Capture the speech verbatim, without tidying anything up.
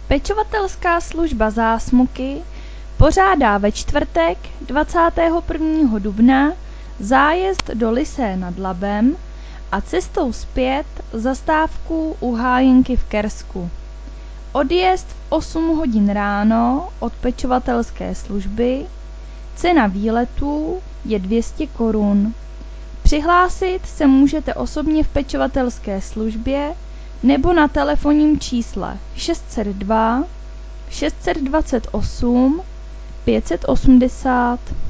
Pečovatelská služba Zásmuky pořádá ve čtvrtek dvacátého prvního dubna zájezd do Lysé nad Labem a cestou zpět zastávku u Hájinky v Kersku. Odjezd v osm hodin ráno od pečovatelské služby, cena výletů je dvě stě korun. Přihlásit se můžete osobně v pečovatelské službě nebo na telefonním čísle šest set dva šest set dvacet osm pět set osmdesát.